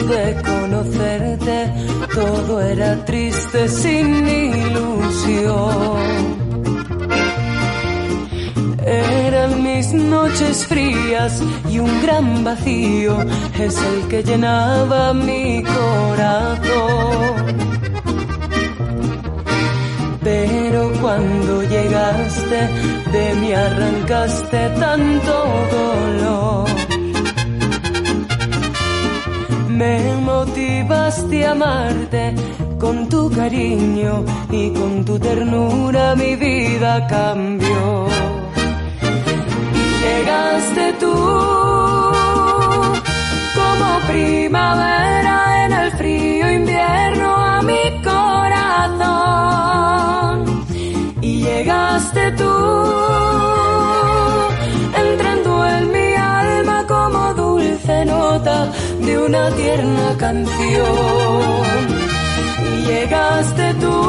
de conocerte todo era triste sin ilusión. Eran mis noches frías y un gran vacío es el que llenaba mi corazón. Pero cuando llegaste, de mí arrancaste tanto dolor. Me motivaste a amarte con tu cariño y con tu ternura mi vida cambió. Llegaste tú como primavera en el frío invierno a mi corazón. Y llegaste tú entrando en mi alma como dulce nota de una tierna canción. Y llegaste tú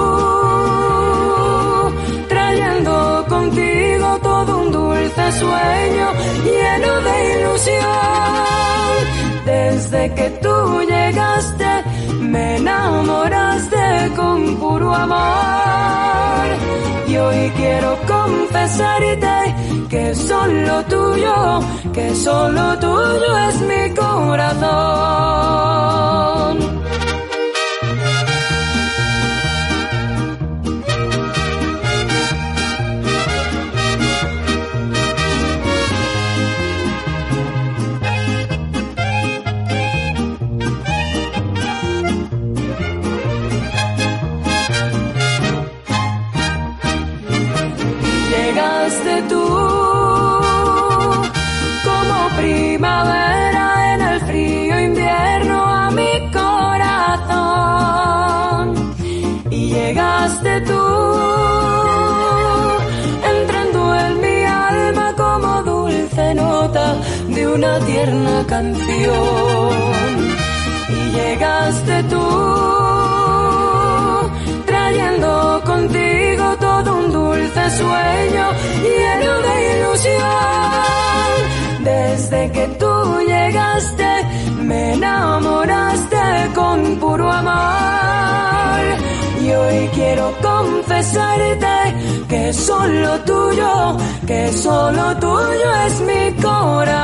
trayendo contigo todo un dulce sueño lleno de ilusión. Desde que tú llegaste me enamoraste con puro amor. Y hoy quiero confesarte que solo tuyo es mi corazón. Llegaste tú como primavera en el frío invierno a mi corazón. Y llegaste tú entrando en mi alma como dulce nota de una tierna canción. Y llegaste tú trayendo contigo todo un dulce sueño lleno de ilusión. Desde que tú llegaste me enamoraste con puro amor. Y hoy quiero confesarte que solo tuyo es mi corazón.